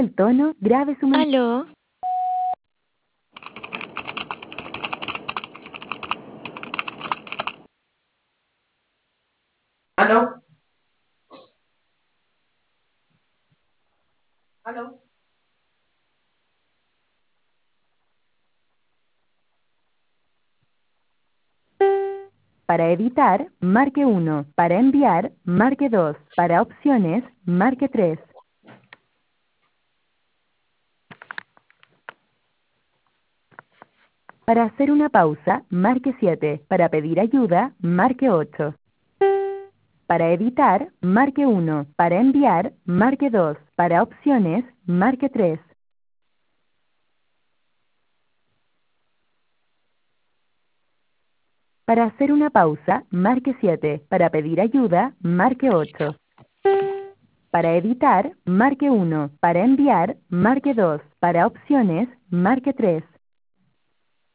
el tono, grabe su mensaje. ¿Aló? ¿Aló? ¿Aló? Para editar, marque 1. Para enviar, marque 2. Para opciones, marque 3. Para hacer una pausa, marque 7. Para pedir ayuda, marque 8. Para editar, marque 1. Para enviar, marque 2. Para opciones, marque 3. Para hacer una pausa, marque 7. Para pedir ayuda, marque 8. Para editar, marque 1. Para enviar, marque 2. Para opciones, marque 3.